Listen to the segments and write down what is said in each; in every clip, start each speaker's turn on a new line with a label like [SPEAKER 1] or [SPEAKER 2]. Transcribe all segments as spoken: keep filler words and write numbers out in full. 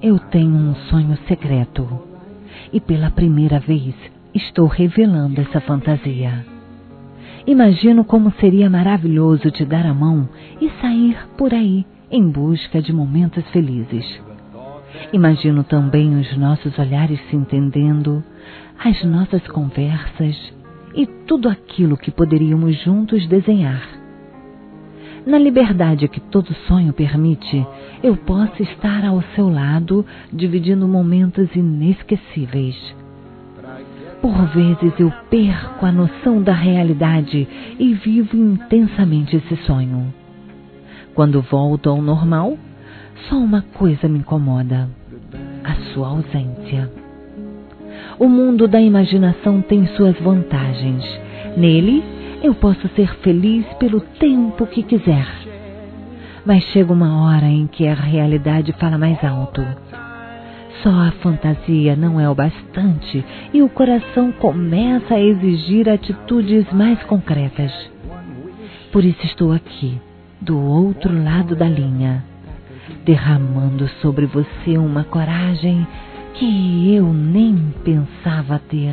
[SPEAKER 1] eu tenho um sonho secreto e pela primeira vez estou revelando essa fantasia. Imagino como seria maravilhoso te dar a mão e sair por aí em busca de momentos felizes. Imagino também os nossos olhares se entendendo, as nossas conversas e tudo aquilo que poderíamos juntos desenhar. Na liberdade que todo sonho permite, eu posso estar ao seu lado, dividindo momentos inesquecíveis. Por vezes eu perco a noção da realidade e vivo intensamente esse sonho. Quando volto ao normal, só uma coisa me incomoda: a sua ausência. O mundo da imaginação tem suas vantagens. Nele, eu posso ser feliz pelo tempo que quiser. Mas chega uma hora em que a realidade fala mais alto. Só a fantasia não é o bastante e o coração começa a exigir atitudes mais concretas. Por isso estou aqui, do outro lado da linha, derramando sobre você uma coragem que eu nem pensava ter.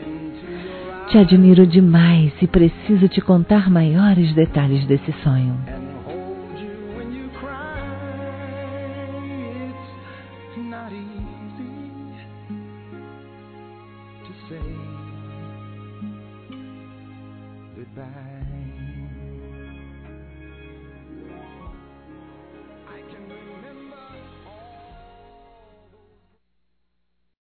[SPEAKER 1] Te admiro demais e preciso te contar maiores detalhes desse sonho.